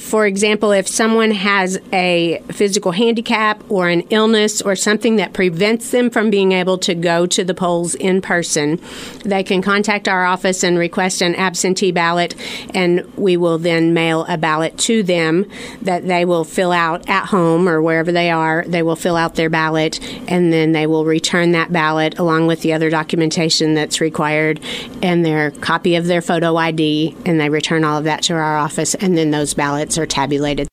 For example, if someone has a physical handicap or an illness or something that prevents them from being able to go to the polls in person, they can contact our office and request an absentee ballot, and we will then mail a ballot to them that they will fill out at home or wherever they are. They will fill out their ballot, and then they will return that ballot along with the other documentation that's required and their copy of their photo ID, and they return all of that to our office, and then those ballots are tabulated.